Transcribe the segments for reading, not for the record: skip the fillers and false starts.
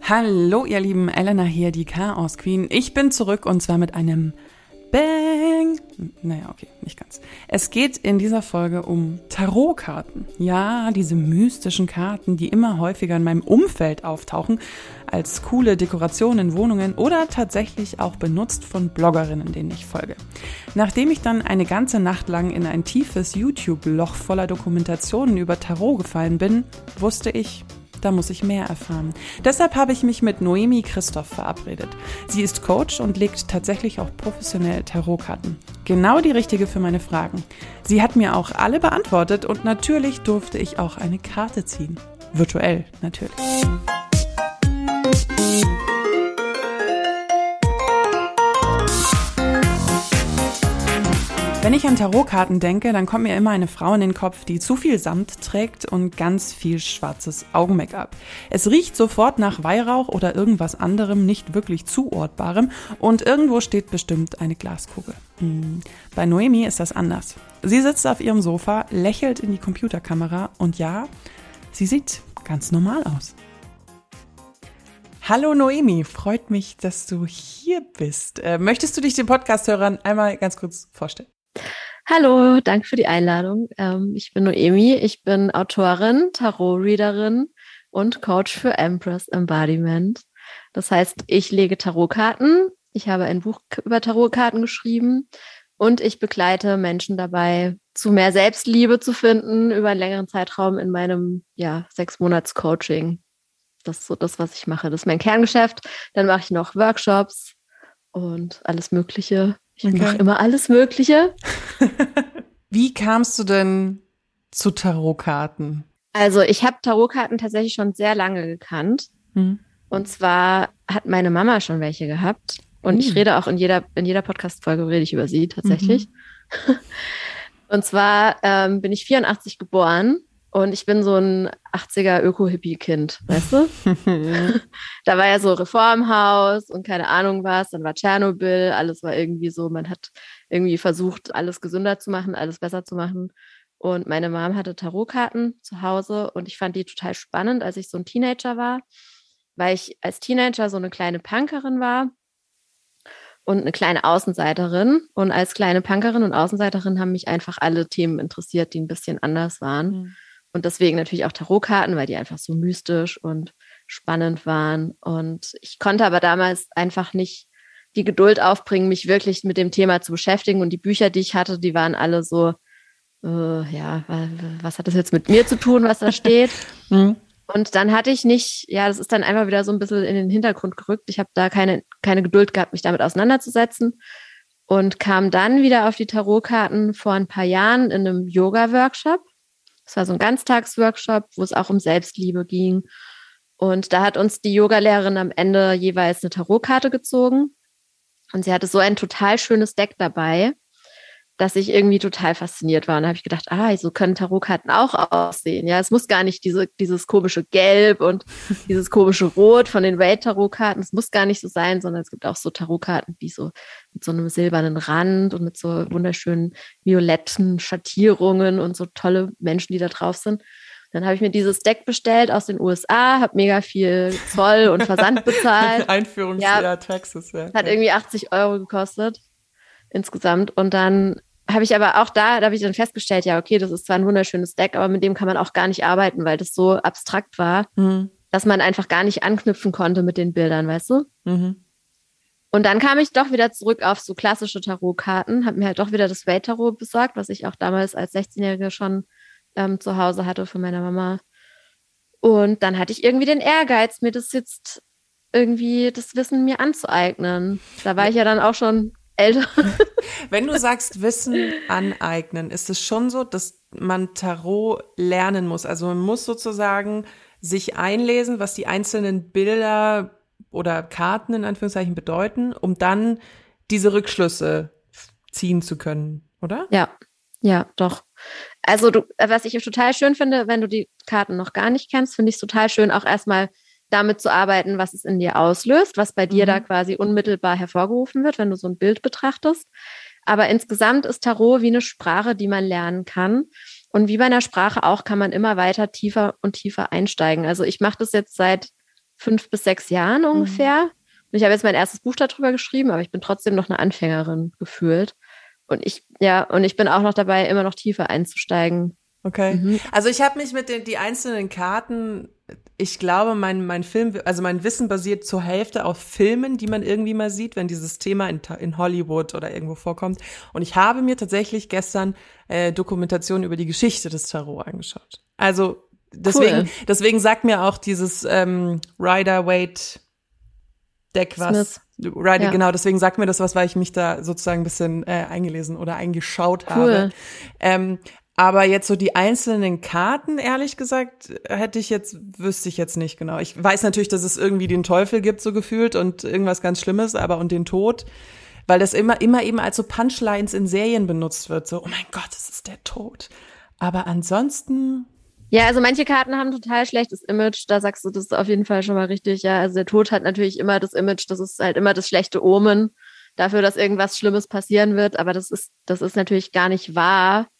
Hallo ihr Lieben, Elena hier, die Chaos Queen. Ich bin zurück und zwar mit einem Bang. Naja, okay, nicht ganz. Es geht in dieser Folge um Tarotkarten. Ja, diese mystischen Karten, die immer häufiger in meinem Umfeld auftauchen, als coole Dekoration in Wohnungen oder tatsächlich auch benutzt von Bloggerinnen, denen ich folge. Nachdem ich dann eine ganze Nacht lang in ein tiefes YouTube-Loch voller Dokumentationen über Tarot gefallen bin, wusste ich, da muss ich mehr erfahren. Deshalb habe ich mich mit Noemi Christoph verabredet. Sie ist Coach und legt tatsächlich auch professionell Tarotkarten. Genau die richtige für meine Fragen. Sie hat mir auch alle beantwortet und natürlich durfte ich auch eine Karte ziehen. Virtuell natürlich. Wenn ich an Tarotkarten denke, dann kommt mir immer eine Frau in den Kopf, die zu viel Samt trägt und ganz viel schwarzes Augen-Make-up. Es riecht sofort nach Weihrauch oder irgendwas anderem, nicht wirklich zuortbarem und irgendwo steht bestimmt eine Glaskugel. Bei Noemi ist das anders. Sie sitzt auf ihrem Sofa, lächelt in die Computerkamera und ja, sie sieht ganz normal aus. Hallo Noemi, freut mich, dass du hier bist. Möchtest du dich den Podcast-Hörern einmal ganz kurz vorstellen? Hallo, danke für die Einladung. Ich bin Noemi, ich bin Autorin, Tarot-Readerin und Coach für Empress Embodiment. Das heißt, ich lege Tarotkarten, ich habe ein Buch über Tarotkarten geschrieben und ich begleite Menschen dabei, zu mehr Selbstliebe zu finden über einen längeren Zeitraum in meinem 6-Monats-Coaching. Das ist so das, was ich mache. Das ist mein Kerngeschäft. Dann mache ich noch Workshops und alles Mögliche. Ich mache immer alles Mögliche. Wie kamst du denn zu Tarotkarten? Also ich habe Tarotkarten tatsächlich schon sehr lange gekannt. Und zwar hat meine Mama schon welche gehabt. Und ich rede auch in jeder Podcast-Folge rede ich über sie tatsächlich. Und zwar bin ich 84 geboren. Und ich bin so ein 80er Öko-Hippie-Kind, weißt du? Da war ja so Reformhaus und keine Ahnung was, dann war Tschernobyl, alles war irgendwie so, man hat irgendwie versucht, alles gesünder zu machen, alles besser zu machen. Und meine Mom hatte Tarotkarten zu Hause und ich fand die total spannend, als ich so ein Teenager war, weil ich als Teenager so eine kleine Punkerin war und eine kleine Außenseiterin. Und als kleine Punkerin und Außenseiterin haben mich einfach alle Themen interessiert, die ein bisschen anders waren. Und deswegen natürlich auch Tarotkarten, weil die einfach so mystisch und spannend waren. Und ich konnte aber damals einfach nicht die Geduld aufbringen, mich wirklich mit dem Thema zu beschäftigen. Und die Bücher, die ich hatte, die waren alle so, was hat das jetzt mit mir zu tun, was da steht? Und dann hatte ich nicht, das ist dann einfach wieder so ein bisschen in den Hintergrund gerückt. Ich habe da keine Geduld gehabt, mich damit auseinanderzusetzen. Und kam dann wieder auf die Tarotkarten vor ein paar Jahren in einem Yoga-Workshop. Es war so ein Ganztagsworkshop, wo es auch um Selbstliebe ging. Und da hat uns die Yogalehrerin am Ende jeweils eine Tarotkarte gezogen. Und sie hatte so ein total schönes Deck dabei, dass ich irgendwie total fasziniert war. Und da habe ich gedacht, so können Tarotkarten auch aussehen. Ja, es muss gar nicht dieses komische Gelb und dieses komische Rot von den Welt-Tarotkarten. Es muss gar nicht so sein, sondern es gibt auch so Tarotkarten, die so mit so einem silbernen Rand und mit so wunderschönen violetten Schattierungen und so tolle Menschen, die da drauf sind. Dann habe ich mir dieses Deck bestellt aus den USA, habe mega viel Zoll und Versand bezahlt. Einführungsjahr Texas, ja. Hat irgendwie 80 € gekostet insgesamt. Und dann habe ich aber auch da habe ich dann festgestellt, das ist zwar ein wunderschönes Deck, aber mit dem kann man auch gar nicht arbeiten, weil das so abstrakt war, dass man einfach gar nicht anknüpfen konnte mit den Bildern, weißt du? Und dann kam ich doch wieder zurück auf so klassische Tarotkarten, habe mir halt doch wieder das Welt-Tarot besorgt, was ich auch damals als 16-Jährige schon zu Hause hatte von meiner Mama. Und dann hatte ich irgendwie den Ehrgeiz, mir das jetzt irgendwie das Wissen mir anzueignen. Da war ich ja dann auch schon älter. Wenn du sagst Wissen aneignen, ist es schon so, dass man Tarot lernen muss? Also man muss sozusagen sich einlesen, was die einzelnen Bilder oder Karten in Anführungszeichen bedeuten, um dann diese Rückschlüsse ziehen zu können, oder? Ja, doch. Also was ich total schön finde, wenn du die Karten noch gar nicht kennst, finde ich es total schön, auch erstmal damit zu arbeiten, was es in dir auslöst, was bei dir da quasi unmittelbar hervorgerufen wird, wenn du so ein Bild betrachtest. Aber insgesamt ist Tarot wie eine Sprache, die man lernen kann. Und wie bei einer Sprache auch, kann man immer weiter tiefer und tiefer einsteigen. Also ich mache das jetzt seit 5 bis 6 Jahren ungefähr. Und ich habe jetzt mein erstes Buch darüber geschrieben, aber ich bin trotzdem noch eine Anfängerin gefühlt. Und ich bin auch noch dabei, immer noch tiefer einzusteigen. Okay. Also ich habe mich mit die einzelnen Karten, ich glaube, mein Wissen basiert zur Hälfte auf Filmen, die man irgendwie mal sieht, wenn dieses Thema in Hollywood oder irgendwo vorkommt. Und ich habe mir tatsächlich gestern Dokumentationen über die Geschichte des Tarot angeschaut. Also deswegen sagt mir auch dieses Rider-Waite-Deck was. Ja. Genau, deswegen sagt mir das was, weil ich mich da sozusagen ein bisschen eingelesen oder eingeschaut habe. Aber jetzt so die einzelnen Karten, ehrlich gesagt, wüsste ich jetzt nicht genau. Ich weiß natürlich, dass es irgendwie den Teufel gibt, so gefühlt, und irgendwas ganz Schlimmes, und den Tod, weil das immer eben als so Punchlines in Serien benutzt wird. So, oh mein Gott, es ist der Tod. Aber ansonsten... Ja, also manche Karten haben total schlechtes Image. Da sagst du, das ist auf jeden Fall schon mal richtig. Ja, also der Tod hat natürlich immer das Image, das ist halt immer das schlechte Omen dafür, dass irgendwas Schlimmes passieren wird. Aber das ist natürlich gar nicht wahr.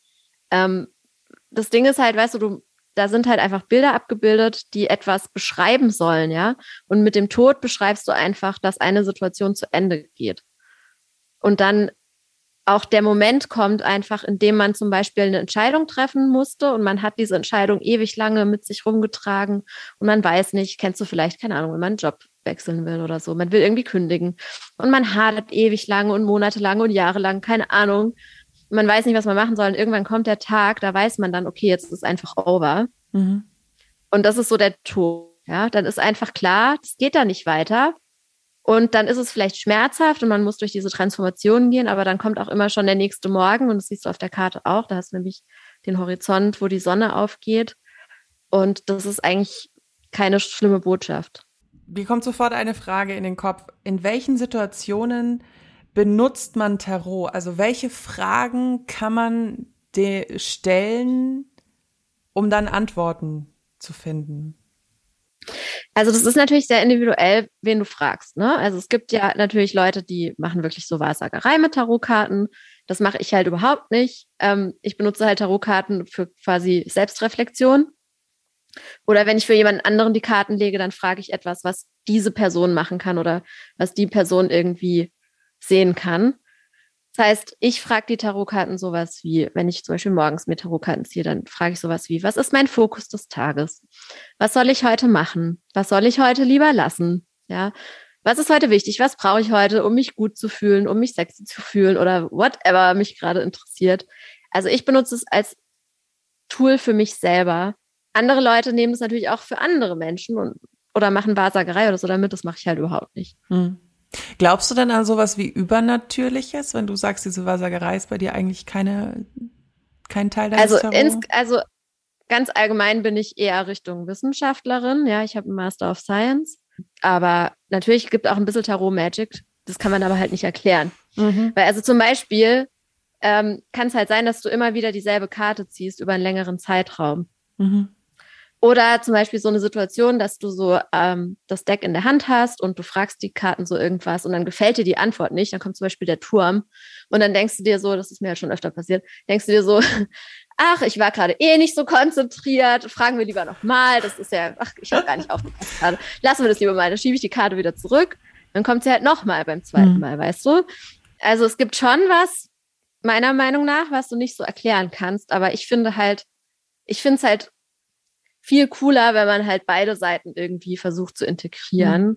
Das Ding ist halt, weißt du, da sind halt einfach Bilder abgebildet, die etwas beschreiben sollen, ja. Und mit dem Tod beschreibst du einfach, dass eine Situation zu Ende geht. Und dann auch der Moment kommt einfach, in dem man zum Beispiel eine Entscheidung treffen musste und man hat diese Entscheidung ewig lange mit sich rumgetragen und man weiß nicht, kennst du vielleicht, keine Ahnung, wenn man einen Job wechseln will oder so, man will irgendwie kündigen und man hadert ewig lange und monatelang und jahrelang, keine Ahnung. Man weiß nicht, was man machen soll. Und irgendwann kommt der Tag, da weiß man dann, okay, jetzt ist es einfach over. Und das ist so der Tod. Ja, dann ist einfach klar, das geht da nicht weiter. Und dann ist es vielleicht schmerzhaft und man muss durch diese Transformation gehen, aber dann kommt auch immer schon der nächste Morgen und das siehst du auf der Karte auch. Da hast du nämlich den Horizont, wo die Sonne aufgeht. Und das ist eigentlich keine schlimme Botschaft. Mir kommt sofort eine Frage in den Kopf. In welchen Situationen benutzt man Tarot? Also welche Fragen kann man stellen, um dann Antworten zu finden? Also das ist natürlich sehr individuell, wen du fragst, ne? Also es gibt ja natürlich Leute, die machen wirklich so Wahrsagerei mit Tarotkarten. Das mache ich halt überhaupt nicht. Ich benutze halt Tarotkarten für quasi Selbstreflexion. Oder wenn ich für jemanden anderen die Karten lege, dann frage ich etwas, was diese Person machen kann oder was die Person irgendwie sehen kann. Das heißt, ich frage die Tarotkarten sowas wie, wenn ich zum Beispiel morgens mir Tarotkarten ziehe, dann frage ich sowas wie, was ist mein Fokus des Tages? Was soll ich heute machen? Was soll ich heute lieber lassen? Ja, was ist heute wichtig? Was brauche ich heute, um mich gut zu fühlen, um mich sexy zu fühlen oder whatever mich gerade interessiert? Also ich benutze es als Tool für mich selber. Andere Leute nehmen es natürlich auch für andere Menschen oder machen Wahrsagerei oder so damit. Das mache ich halt überhaupt nicht. Glaubst du denn an sowas wie Übernatürliches, wenn du sagst, diese Wahrsagerei ist bei dir eigentlich kein Teil deines Tarot? Also ganz allgemein bin ich eher Richtung Wissenschaftlerin. Ja, ich habe einen Master of Science. Aber natürlich gibt es auch ein bisschen Tarot-Magic. Das kann man aber halt nicht erklären. Weil also zum Beispiel kann es halt sein, dass du immer wieder dieselbe Karte ziehst über einen längeren Zeitraum. Oder zum Beispiel so eine Situation, dass du so das Deck in der Hand hast und du fragst die Karten so irgendwas und dann gefällt dir die Antwort nicht. Dann kommt zum Beispiel der Turm und dann denkst du dir so, das ist mir halt schon öfter passiert, denkst du dir so, ach, ich war gerade nicht so konzentriert, fragen wir lieber nochmal, das ist ja, ich habe gar nicht aufgepasst gerade, lassen wir das lieber mal, dann schiebe ich die Karte wieder zurück, dann kommt sie halt nochmal beim zweiten Mal, weißt du? Also es gibt schon was, meiner Meinung nach, was du nicht so erklären kannst, aber ich finde es halt viel cooler, wenn man halt beide Seiten irgendwie versucht zu integrieren.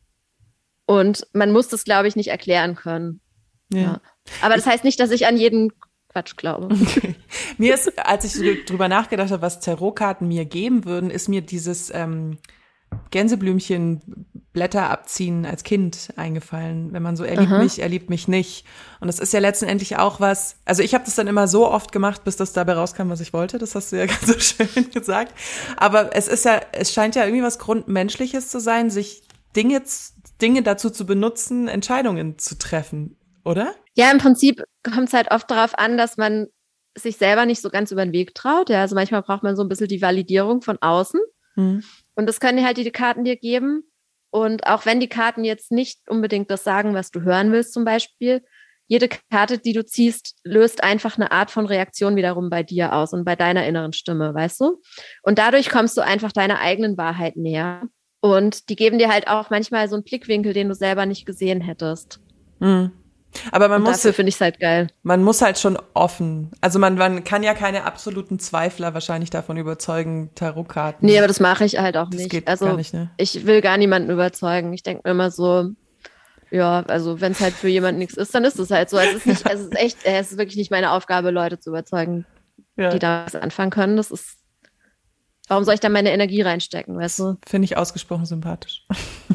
Und man muss das, glaube ich, nicht erklären können. Ja. Aber das heißt nicht, dass ich an jeden Quatsch glaube. Okay. Mir ist, als ich so drüber nachgedacht habe, was Tarotkarten mir geben würden, ist mir dieses Gänseblümchen Blätter abziehen als Kind eingefallen, wenn man so, er liebt mich nicht. Und das ist ja letztendlich auch was, also ich habe das dann immer so oft gemacht, bis das dabei rauskam, was ich wollte, das hast du ja ganz so schön gesagt. Aber es scheint ja irgendwie was Grundmenschliches zu sein, sich Dinge dazu zu benutzen, Entscheidungen zu treffen, oder? Ja, im Prinzip kommt es halt oft darauf an, dass man sich selber nicht so ganz über den Weg traut. Ja, also manchmal braucht man so ein bisschen die Validierung von außen. Und das können halt die Karten dir geben. Und auch wenn die Karten jetzt nicht unbedingt das sagen, was du hören willst zum Beispiel, jede Karte, die du ziehst, löst einfach eine Art von Reaktion wiederum bei dir aus und bei deiner inneren Stimme, weißt du? Und dadurch kommst du einfach deiner eigenen Wahrheit näher. Und die geben dir halt auch manchmal so einen Blickwinkel, den du selber nicht gesehen hättest. Mhm. Aber dafür finde ich es halt geil. Man muss halt schon offen. Also man kann ja keine absoluten Zweifler wahrscheinlich davon überzeugen, Tarotkarten. Nee, aber das mache ich halt auch nicht. Das geht also gar nicht, ne? Ich will gar niemanden überzeugen. Ich denke mir immer so, ja, also wenn es halt für jemanden nichts ist, dann ist es halt so. Es ist wirklich nicht meine Aufgabe, Leute zu überzeugen, die da was anfangen können. Warum soll ich da meine Energie reinstecken, weißt du? Finde ich ausgesprochen sympathisch.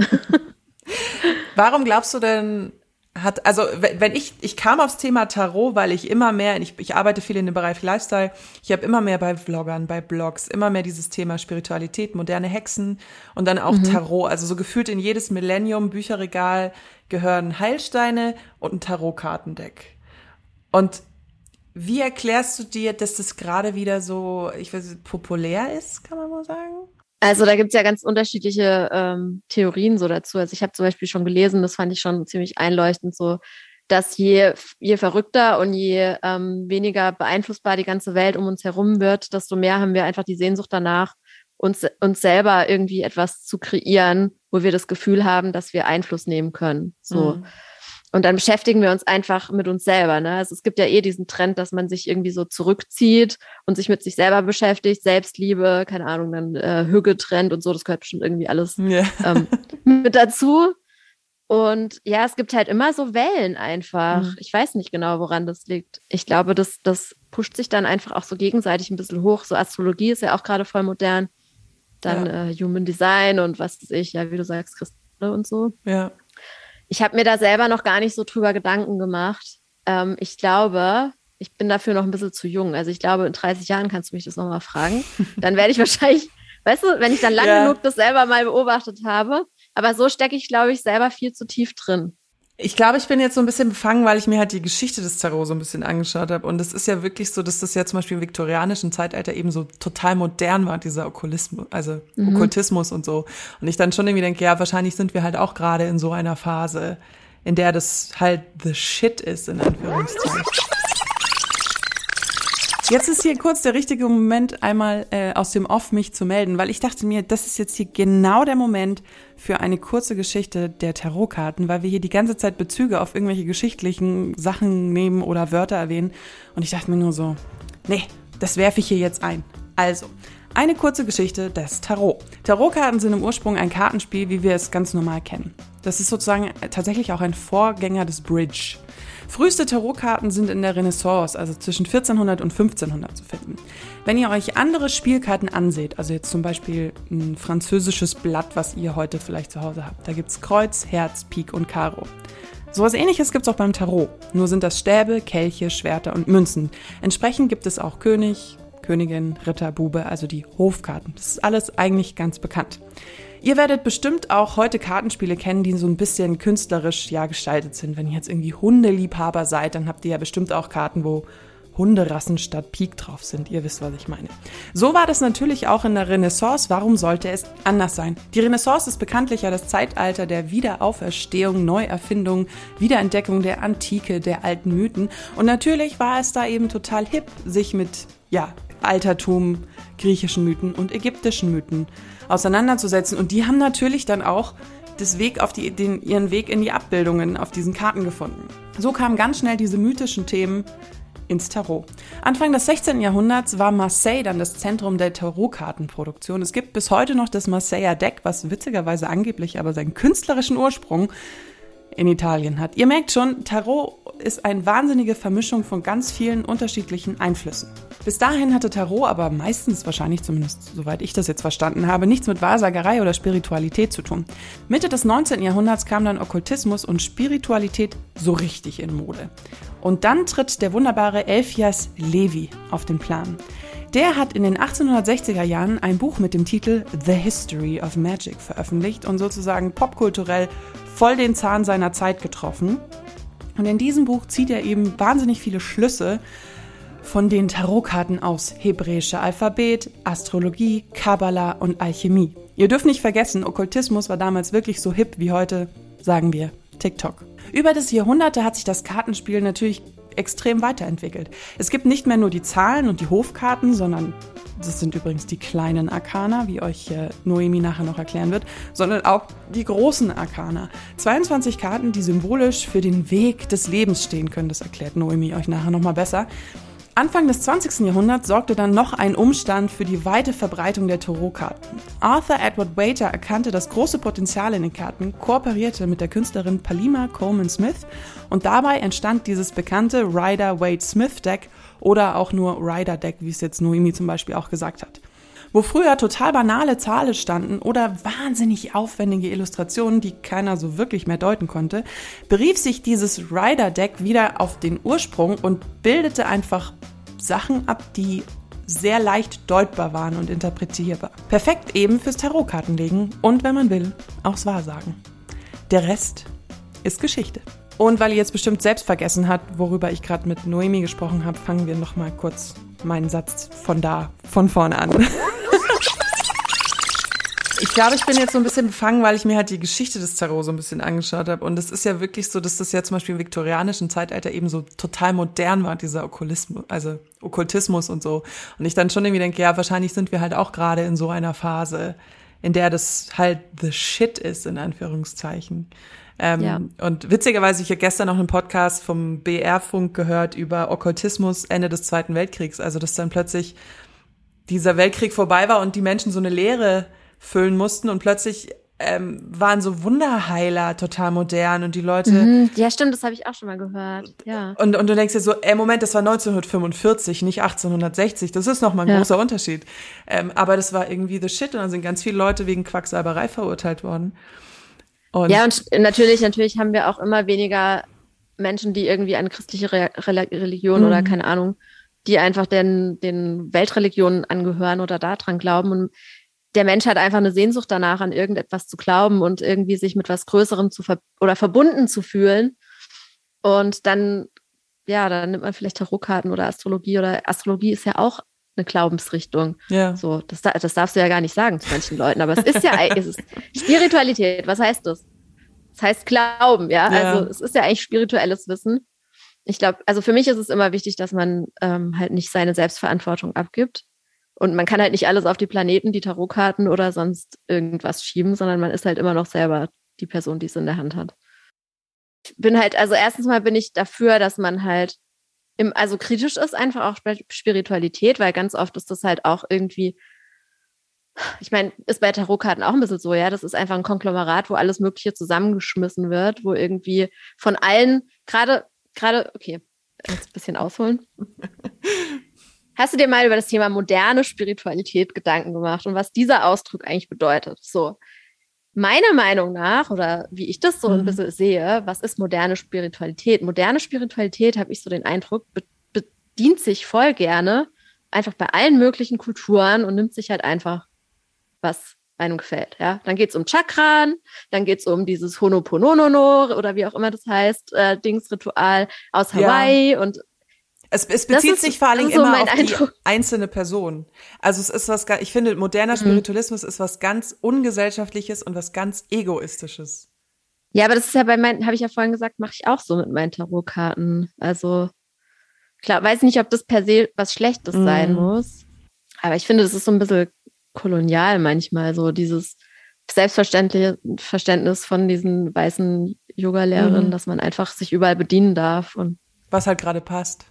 Warum glaubst du denn, wenn ich kam aufs Thema Tarot, weil ich immer mehr, ich arbeite viel in dem Bereich Lifestyle, ich habe immer mehr bei Vloggern, bei Blogs, immer mehr dieses Thema Spiritualität, moderne Hexen und dann auch Tarot, also so gefühlt in jedes Millennium Bücherregal gehören Heilsteine und ein Tarotkartendeck. Und wie erklärst du dir, dass das gerade wieder so, populär ist, kann man mal sagen? Also da gibt's ja ganz unterschiedliche Theorien so dazu. Also ich habe zum Beispiel schon gelesen, das fand ich schon ziemlich einleuchtend, so, dass je verrückter und je weniger beeinflussbar die ganze Welt um uns herum wird, desto mehr haben wir einfach die Sehnsucht danach, uns selber irgendwie etwas zu kreieren, wo wir das Gefühl haben, dass wir Einfluss nehmen können. So. Mhm. Und dann beschäftigen wir uns einfach mit uns selber. Ne? Also es gibt ja diesen Trend, dass man sich irgendwie so zurückzieht und sich mit sich selber beschäftigt, Selbstliebe, keine Ahnung, dann Hügge-Trend und so, das gehört bestimmt irgendwie alles mit dazu. Und ja, es gibt halt immer so Wellen einfach. Mhm. Ich weiß nicht genau, woran das liegt. Ich glaube, das pusht sich dann einfach auch so gegenseitig ein bisschen hoch. So Astrologie ist ja auch gerade voll modern. Dann Human Design und was weiß ich, ja, wie du sagst, Kristalle und so. Ja. Ich habe mir da selber noch gar nicht so drüber Gedanken gemacht. Ich glaube, ich bin dafür noch ein bisschen zu jung. Also ich glaube, in 30 Jahren kannst du mich das nochmal fragen. Dann werde ich wahrscheinlich, weißt du, wenn ich dann lang genug das selber mal beobachtet habe. Aber so stecke ich, glaube ich, selber viel zu tief drin. Ich glaube, ich bin jetzt so ein bisschen befangen, weil ich mir halt die Geschichte des Tarot so ein bisschen angeschaut habe. Und es ist ja wirklich so, dass das ja zum Beispiel im viktorianischen Zeitalter eben so total modern war, dieser Okkultismus, also Okkultismus und so. Und ich dann schon irgendwie denke, ja, wahrscheinlich sind wir halt auch gerade in so einer Phase, in der das halt the shit ist, in Anführungszeichen. Jetzt ist hier kurz der richtige Moment, einmal aus dem Off mich zu melden, weil ich dachte mir, das ist jetzt hier genau der Moment für eine kurze Geschichte der Tarotkarten, weil wir hier die ganze Zeit Bezüge auf irgendwelche geschichtlichen Sachen nehmen oder Wörter erwähnen. Und ich dachte mir nur so, nee, das werfe ich hier jetzt ein. Also, eine kurze Geschichte des Tarot. Tarotkarten sind im Ursprung ein Kartenspiel, wie wir es ganz normal kennen. Das ist sozusagen tatsächlich auch ein Vorgänger des Bridge. Früheste Tarotkarten sind in der Renaissance, also zwischen 1400 und 1500 zu finden. Wenn ihr euch andere Spielkarten anseht, also jetzt zum Beispiel ein französisches Blatt, was ihr heute vielleicht zu Hause habt, da gibt's Kreuz, Herz, Pik und Karo. Sowas Ähnliches gibt's auch beim Tarot, nur sind das Stäbe, Kelche, Schwerter und Münzen. Entsprechend gibt es auch König, Königin, Ritter, Bube, also die Hofkarten. Das ist alles eigentlich ganz bekannt. Ihr werdet bestimmt auch heute Kartenspiele kennen, die so ein bisschen künstlerisch gestaltet sind. Wenn ihr jetzt irgendwie Hundeliebhaber seid, dann habt ihr ja bestimmt auch Karten, wo Hunderassen statt Pik drauf sind. Ihr wisst, was ich meine. So war das natürlich auch in der Renaissance. Warum sollte es anders sein? Die Renaissance ist bekanntlich ja das Zeitalter der Wiederauferstehung, Neuerfindung, Wiederentdeckung der Antike, der alten Mythen. Und natürlich war es da eben total hip, sich mit, Altertum, griechischen Mythen und ägyptischen Mythen auseinanderzusetzen. Und die haben natürlich dann auch ihren Weg in die Abbildungen auf diesen Karten gefunden. So kamen ganz schnell diese mythischen Themen ins Tarot. Anfang des 16. Jahrhunderts war Marseille dann das Zentrum der Tarotkartenproduktion. Es gibt bis heute noch das Marseiller Deck, was witzigerweise angeblich aber seinen künstlerischen Ursprung in Italien hat. Ihr merkt schon, Tarot ist eine wahnsinnige Vermischung von ganz vielen unterschiedlichen Einflüssen. Bis dahin hatte Tarot aber meistens, wahrscheinlich zumindest soweit ich das jetzt verstanden habe, nichts mit Wahrsagerei oder Spiritualität zu tun. Mitte des 19. Jahrhunderts kam dann Okkultismus und Spiritualität so richtig in Mode. Und dann tritt der wunderbare Eliphas Levi auf den Plan. Der hat in den 1860er Jahren ein Buch mit dem Titel The History of Magic veröffentlicht und sozusagen popkulturell voll den Zahn seiner Zeit getroffen. Und in diesem Buch zieht er eben wahnsinnig viele Schlüsse von den Tarotkarten aus hebräische Alphabet, Astrologie, Kabbala und Alchemie. Ihr dürft nicht vergessen, Okkultismus war damals wirklich so hip wie heute, sagen wir, TikTok. Über das Jahrhunderte hat sich das Kartenspiel natürlich extrem weiterentwickelt. Es gibt nicht mehr nur die Zahlen und die Hofkarten, sondern das sind übrigens die kleinen Arkana, wie euch Noemi nachher noch erklären wird, sondern auch die großen Arkana. 22 Karten, die symbolisch für den Weg des Lebens stehen können. Das erklärt Noemi euch nachher nochmal besser. Anfang des 20. Jahrhunderts sorgte dann noch ein Umstand für die weite Verbreitung der Tarotkarten. Arthur Edward Waiter erkannte das große Potenzial in den Karten, kooperierte mit der Künstlerin Palima Coleman Smith und dabei entstand dieses bekannte Rider-Waite-Smith-Deck oder auch nur Rider-Deck, wie es jetzt Noemi zum Beispiel auch gesagt hat. Wo früher total banale Zahlen standen oder wahnsinnig aufwendige Illustrationen, die keiner so wirklich mehr deuten konnte, berief sich dieses Rider-Deck wieder auf den Ursprung und bildete einfach Sachen ab, die sehr leicht deutbar waren und interpretierbar. Perfekt eben fürs Tarotkartenlegen und, wenn man will, aufs Wahrsagen. Der Rest ist Geschichte. Und weil ihr jetzt bestimmt selbst vergessen habt, worüber ich gerade mit Noemi gesprochen habe, fangen wir noch mal kurz meinen Satz von vorne an. Ich glaube, ich bin jetzt so ein bisschen befangen, weil ich mir halt die Geschichte des Tarot so ein bisschen angeschaut habe. Und es ist ja wirklich so, dass das ja zum Beispiel im viktorianischen Zeitalter eben so total modern war, dieser Okkultismus und so. Und ich dann schon irgendwie denke, ja, wahrscheinlich sind wir halt auch gerade in so einer Phase, in der das halt the shit ist, in Anführungszeichen. Ja. Und witzigerweise, ich habe gestern noch einen Podcast vom BR-Funk gehört über Okkultismus Ende des Zweiten Weltkriegs. Also, dass dann plötzlich dieser Weltkrieg vorbei war und die Menschen so eine Leere füllen mussten und plötzlich waren so Wunderheiler total modern und die Leute... Ja, stimmt, das habe ich auch schon mal gehört, ja. Und du denkst dir so, Moment, das war 1945, nicht 1860, das ist nochmal ein großer Unterschied. Aber das war irgendwie the shit und dann sind ganz viele Leute wegen Quacksalberei verurteilt worden. Und natürlich haben wir auch immer weniger Menschen, die irgendwie an christliche Religion oder keine Ahnung, die einfach den Weltreligionen angehören oder daran glauben. Und der Mensch hat einfach eine Sehnsucht danach, an irgendetwas zu glauben und irgendwie sich mit was Größerem oder verbunden zu fühlen. Und dann nimmt man vielleicht Tarotkarten oder Astrologie. Oder Astrologie ist ja auch eine Glaubensrichtung. Ja. So, das darfst du ja gar nicht sagen zu manchen Leuten, aber es ist ja es ist Spiritualität. Was heißt das? Das heißt Glauben, ja. Also es ist ja eigentlich spirituelles Wissen. Ich glaube, also für mich ist es immer wichtig, dass man halt nicht seine Selbstverantwortung abgibt. Und man kann halt nicht alles auf die Planeten, die Tarotkarten oder sonst irgendwas schieben, sondern man ist halt immer noch selber die Person, die es in der Hand hat. Ich bin halt, also erstens mal bin ich dafür, dass man halt also kritisch ist einfach auch Spiritualität, weil ganz oft ist das halt auch irgendwie, ich meine, ist bei Tarotkarten auch ein bisschen so, ja, das ist einfach ein Konglomerat, wo alles Mögliche zusammengeschmissen wird, wo irgendwie von allen, gerade, okay, jetzt ein bisschen ausholen. Hast du dir mal über das Thema moderne Spiritualität Gedanken gemacht und was dieser Ausdruck eigentlich bedeutet? So, meiner Meinung nach, oder wie ich das so ein bisschen sehe, was ist moderne Spiritualität? Moderne Spiritualität, habe ich so den Eindruck, bedient sich voll gerne einfach bei allen möglichen Kulturen und nimmt sich halt einfach, was einem gefällt. Ja? Dann geht es um Chakran, dann geht es um dieses Ho'oponopono oder wie auch immer das heißt, Dingsritual aus Hawaii und es bezieht sich vor allem immer auf die einzelne Person. Also es ist ich finde, moderner Spiritualismus ist was ganz Ungesellschaftliches und was ganz Egoistisches. Ja, aber das ist ja habe ich ja vorhin gesagt, mache ich auch so mit meinen Tarotkarten. Also klar, weiß nicht, ob das per se was Schlechtes sein muss. Aber ich finde, das ist so ein bisschen kolonial manchmal, so dieses selbstverständliche Verständnis von diesen weißen Yoga-Lehrerinnen, dass man einfach sich überall bedienen darf. Und was halt gerade passt.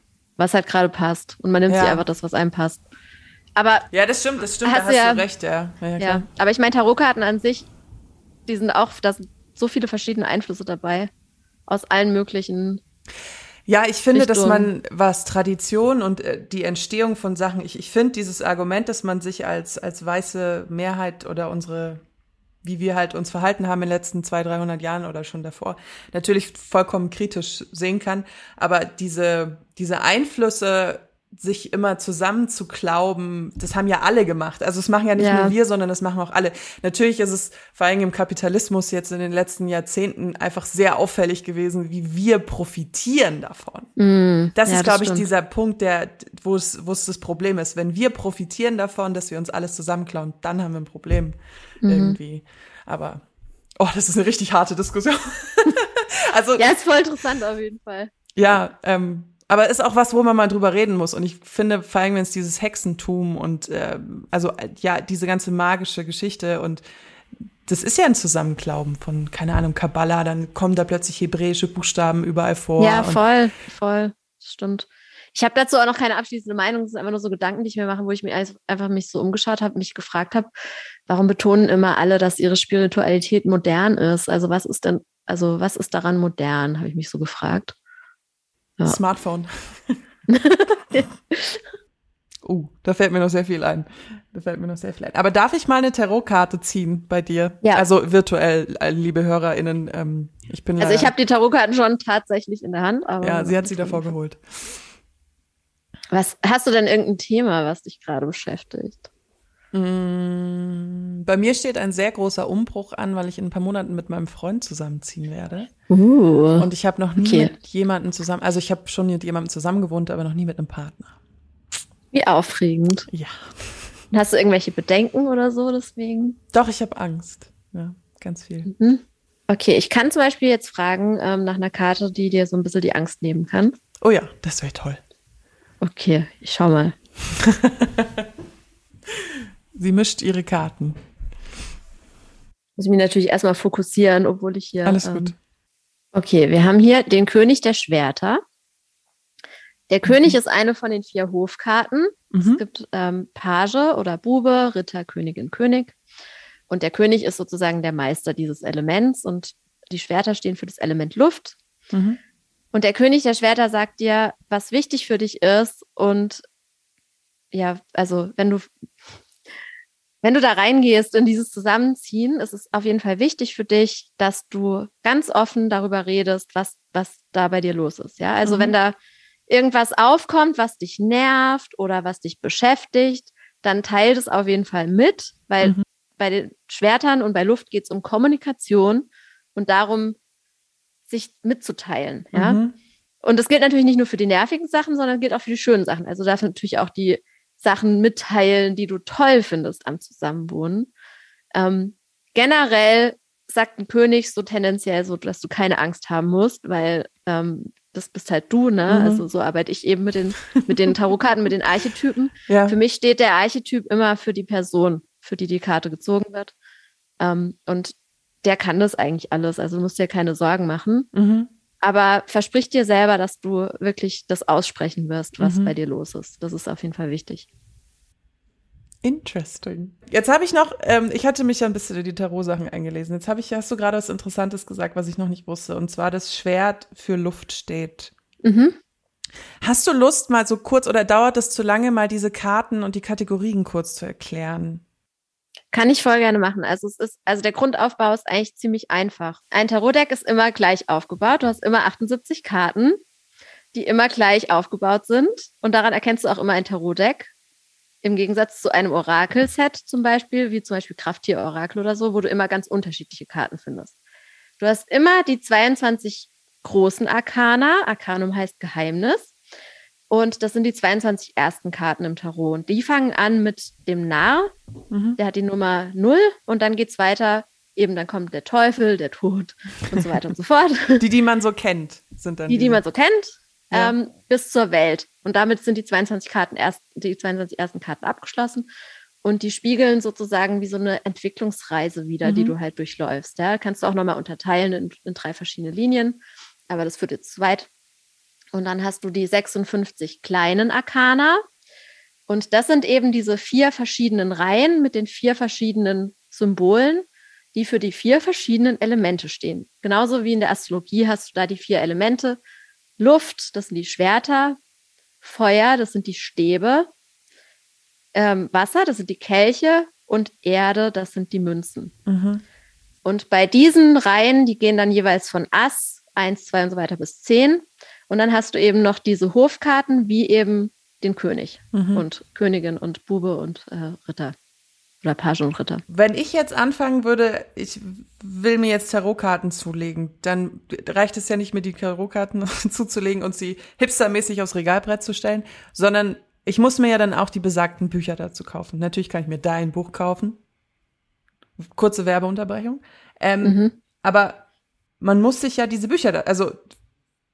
Und man nimmt sich einfach das, was einem passt. Aber ja, das stimmt, da hast du recht, ja. Ja, aber ich meine, Tarotkarten an sich, die sind auch, da sind so viele verschiedene Einflüsse dabei, aus allen möglichen Ja, ich finde, Richtungen. Dass man, was Tradition und die Entstehung von Sachen, ich finde dieses Argument, dass man sich als weiße Mehrheit oder wie wir halt uns verhalten haben in den letzten 200-300 Jahren oder schon davor, natürlich vollkommen kritisch sehen kann. Aber diese Einflüsse, sich immer zusammen zu glauben, das haben ja alle gemacht. Also es machen ja nicht nur wir, sondern das machen auch alle. Natürlich ist es vor allem im Kapitalismus jetzt in den letzten Jahrzehnten einfach sehr auffällig gewesen, wie wir profitieren davon. Das ist, glaube ich, dieser Punkt, wo es das Problem ist. Wenn wir profitieren davon, dass wir uns alles zusammenklauen, dann haben wir ein Problem irgendwie. Aber, das ist eine richtig harte Diskussion. Also, ja, ist voll interessant auf jeden Fall. Ja, Aber ist auch was, wo man mal drüber reden muss. Und ich finde, vor allem, wenn es dieses Hexentum und diese ganze magische Geschichte und das ist ja ein Zusammenklauben von, keine Ahnung, Kabbala, dann kommen da plötzlich hebräische Buchstaben überall vor. Ja, voll. Stimmt. Ich habe dazu auch noch keine abschließende Meinung. Das sind einfach nur so Gedanken, die ich mir mache, wo ich mir einfach mich so umgeschaut habe, mich gefragt habe, warum betonen immer alle, dass ihre Spiritualität modern ist? Also was ist daran modern, habe ich mich so gefragt. Ja. Smartphone. Da fällt mir noch sehr viel ein. Aber darf ich mal eine Tarotkarte ziehen bei dir? Ja. Also virtuell, liebe HörerInnen. Ich habe die Tarotkarten schon tatsächlich in der Hand. Aber ja, sie hat sie davor geholt. Was hast du denn irgendein Thema, was dich gerade beschäftigt? Bei mir steht ein sehr großer Umbruch an, weil ich in ein paar Monaten mit meinem Freund zusammenziehen werde. Und ich habe noch nie mit jemandem zusammen, also ich habe schon mit jemandem zusammen gewohnt, aber noch nie mit einem Partner. Wie aufregend. Ja. Hast du irgendwelche Bedenken oder so deswegen? Doch, ich habe Angst. Ja, ganz viel. Okay, ich kann zum Beispiel jetzt fragen nach einer Karte, die dir so ein bisschen die Angst nehmen kann. Oh ja, das wäre toll. Okay, ich schau mal. Sie mischt ihre Karten. Muss ich mich natürlich erstmal fokussieren, obwohl ich hier... Alles gut. Okay, wir haben hier den König der Schwerter. Der König ist eine von den 4 Hofkarten. Es gibt Page oder Bube, Ritter, Königin, König. Und der König ist sozusagen der Meister dieses Elements und die Schwerter stehen für das Element Luft. Und der König der Schwerter sagt dir, was wichtig für dich ist. Und ja, also wenn du da reingehst in dieses Zusammenziehen, ist es auf jeden Fall wichtig für dich, dass du ganz offen darüber redest, was da bei dir los ist. Ja, also wenn da irgendwas aufkommt, was dich nervt oder was dich beschäftigt, dann teil das auf jeden Fall mit, weil bei den Schwertern und bei Luft geht es um Kommunikation und darum, sich mitzuteilen. Ja? Und das gilt natürlich nicht nur für die nervigen Sachen, sondern gilt auch für die schönen Sachen. Also darfst du natürlich auch die Sachen mitteilen, die du toll findest am Zusammenwohnen. Generell sagt ein König so tendenziell so, dass du keine Angst haben musst, weil das bist halt du, ne? Also so arbeite ich eben mit den Tarotkarten, mit den Archetypen. Ja. Für mich steht der Archetyp immer für die Person, für die Karte gezogen wird. Und der kann das eigentlich alles. Also du musst dir keine Sorgen machen. Aber versprich dir selber, dass du wirklich das aussprechen wirst, was bei dir los ist. Das ist auf jeden Fall wichtig. Interesting. Jetzt habe ich noch, ich hatte mich ja ein bisschen in die Tarot-Sachen eingelesen. Jetzt hast du gerade was Interessantes gesagt, was ich noch nicht wusste. Und zwar das Schwert für Luft steht. Hast du Lust, mal so kurz, oder dauert es zu lange, mal diese Karten und die Kategorien kurz zu erklären? Kann ich voll gerne machen. Also der Grundaufbau ist eigentlich ziemlich einfach. Ein Tarotdeck ist immer gleich aufgebaut. Du hast immer 78 Karten, die immer gleich aufgebaut sind. Und daran erkennst du auch immer ein Tarotdeck. Im Gegensatz zu einem Orakel-Set zum Beispiel, wie zum Beispiel Krafttier-Orakel oder so, wo du immer ganz unterschiedliche Karten findest. Du hast immer die 22 großen Arkana. Arkanum heißt Geheimnis. Und das sind die 22 ersten Karten im Tarot. Und die fangen an mit dem Narr. Der hat die Nummer 0. Und dann geht's weiter. Eben, dann kommt der Teufel, der Tod und so weiter und so fort. Die man so kennt, sind dann die man so kennt. Ja. Bis zur Welt. Und damit sind die 22 ersten Karten abgeschlossen. Und die spiegeln sozusagen wie so eine Entwicklungsreise wieder, die du halt durchläufst. Ja? Kannst du auch nochmal unterteilen in 3 verschiedene Linien. Aber das führt jetzt zu weit. Und dann hast du die 56 kleinen Arkana. Und das sind eben diese 4 verschiedenen Reihen mit den 4 verschiedenen Symbolen, die für die 4 verschiedenen Elemente stehen. Genauso wie in der Astrologie hast du da die 4 Elemente. Luft, das sind die Schwerter. Feuer, das sind die Stäbe. Wasser, das sind die Kelche. Und Erde, das sind die Münzen. Und bei diesen Reihen, die gehen dann jeweils von Ass, 1, 2 und so weiter bis 10. Und dann hast du eben noch diese Hofkarten, wie eben den König und Königin und Bube und Ritter. Oder Page und Ritter. Wenn ich jetzt anfangen würde, ich will mir jetzt Tarotkarten zulegen, dann reicht es ja nicht, mir die Tarotkarten zuzulegen und sie hipstermäßig aufs Regalbrett zu stellen, sondern ich muss mir ja dann auch die besagten Bücher dazu kaufen. Natürlich kann ich mir dein Buch kaufen. Kurze Werbeunterbrechung. Aber man muss sich ja diese Bücher, also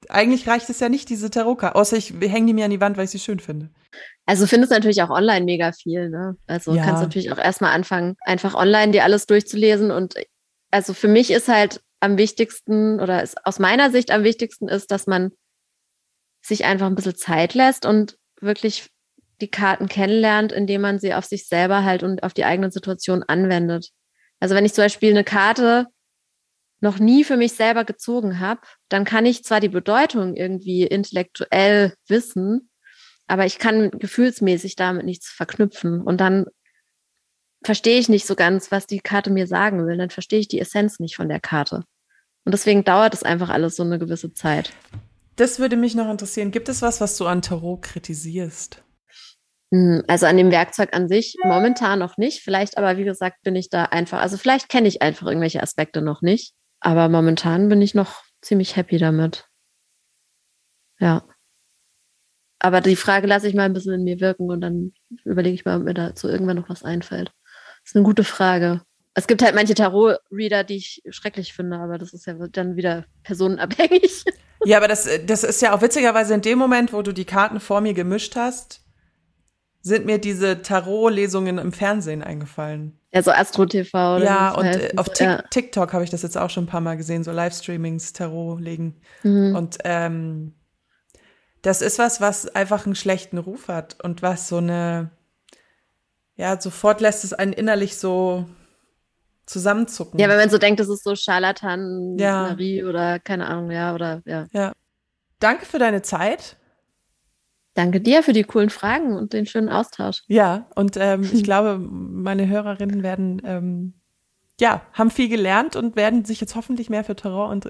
eigentlich reicht es ja nicht, diese Tarotkarte, außer ich hänge die mir an die Wand, weil ich sie schön finde. Also findest natürlich auch online mega viel, ne? Also kannst natürlich auch erstmal anfangen, einfach online dir alles durchzulesen. Und also für mich ist halt am wichtigsten oder ist aus meiner Sicht am wichtigsten ist, dass man sich einfach ein bisschen Zeit lässt und wirklich die Karten kennenlernt, indem man sie auf sich selber halt und auf die eigene Situation anwendet. Also wenn ich zum Beispiel eine Karte noch nie für mich selber gezogen habe, dann kann ich zwar die Bedeutung irgendwie intellektuell wissen, aber ich kann gefühlsmäßig damit nichts verknüpfen. Und dann verstehe ich nicht so ganz, was die Karte mir sagen will. Dann verstehe ich die Essenz nicht von der Karte. Und deswegen dauert es einfach alles so eine gewisse Zeit. Das würde mich noch interessieren. Gibt es was du an Tarot kritisierst? Also an dem Werkzeug an sich momentan noch nicht. Vielleicht aber, wie gesagt, bin ich da einfach, also vielleicht kenne ich einfach irgendwelche Aspekte noch nicht. Aber momentan bin ich noch ziemlich happy damit. Ja. Aber die Frage lasse ich mal ein bisschen in mir wirken und dann überlege ich mal, ob mir dazu irgendwann noch was einfällt. Das ist eine gute Frage. Es gibt halt manche Tarot-Reader, die ich schrecklich finde, aber das ist ja dann wieder personenabhängig. Ja, aber das ist ja auch witzigerweise in dem Moment, wo du die Karten vor mir gemischt hast, sind mir diese Tarot-Lesungen im Fernsehen eingefallen. Ja, so Astro TV. Oder ja, und auf TikTok habe ich das jetzt auch schon ein paar Mal gesehen, so Livestreamings, Tarot legen. Mhm. Und das ist was einfach einen schlechten Ruf hat und was so eine, ja, sofort lässt es einen innerlich so zusammenzucken. Ja, wenn man so denkt, das ist so Scharlatanerie oder keine Ahnung, ja. Danke für deine Zeit. Danke dir für die coolen Fragen und den schönen Austausch. Ja, und ich glaube, meine Hörerinnen werden, haben viel gelernt und werden sich jetzt hoffentlich mehr für Tarot,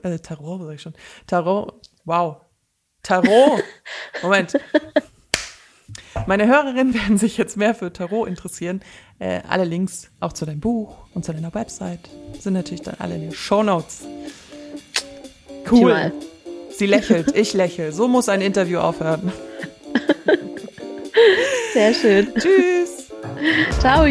Moment. Meine Hörerinnen werden sich jetzt mehr für Tarot interessieren. Alle Links auch zu deinem Buch und zu deiner Website sind natürlich dann alle in den Shownotes. Cool. Mal. Sie lächelt, ich lächle. So muss ein Interview aufhören. Sehr schön. Tschüss. Ciao.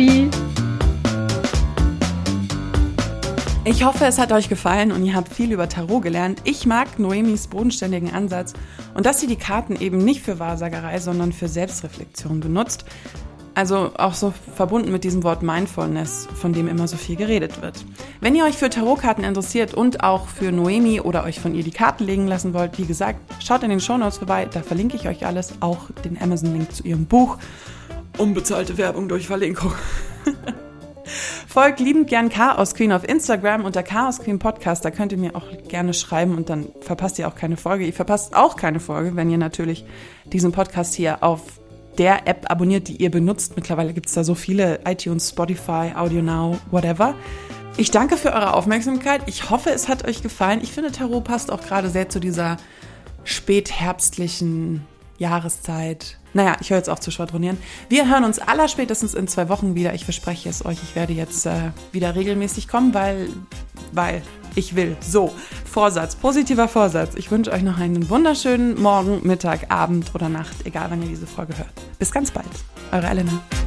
Ich hoffe, es hat euch gefallen und ihr habt viel über Tarot gelernt. Ich mag Noemis bodenständigen Ansatz und dass sie die Karten eben nicht für Wahrsagerei, sondern für Selbstreflexion benutzt. Also auch so verbunden mit diesem Wort Mindfulness, von dem immer so viel geredet wird. Wenn ihr euch für Tarotkarten interessiert und auch für Noemi oder euch von ihr die Karten legen lassen wollt, wie gesagt, schaut in den Shownotes vorbei, da verlinke ich euch alles, auch den Amazon-Link zu ihrem Buch. Unbezahlte Werbung durch Verlinkung. Folgt liebend gern Chaos Queen auf Instagram unter Chaos Queen Podcast, da könnt ihr mir auch gerne schreiben und dann verpasst ihr auch keine Folge. Ihr verpasst auch keine Folge, wenn ihr natürlich diesen Podcast hier auf der App abonniert, die ihr benutzt. Mittlerweile gibt es da so viele, iTunes, Spotify, AudioNow, whatever. Ich danke für eure Aufmerksamkeit. Ich hoffe, es hat euch gefallen. Ich finde, Tarot passt auch gerade sehr zu dieser spätherbstlichen Jahreszeit. Naja, ich höre jetzt auf zu schwadronieren. Wir hören uns allerspätestens in 2 Wochen wieder. Ich verspreche es euch, ich werde jetzt wieder regelmäßig kommen, weil ich will. So, Vorsatz, positiver Vorsatz. Ich wünsche euch noch einen wunderschönen Morgen, Mittag, Abend oder Nacht, egal wann ihr diese Folge hört. Bis ganz bald. Eure Elena.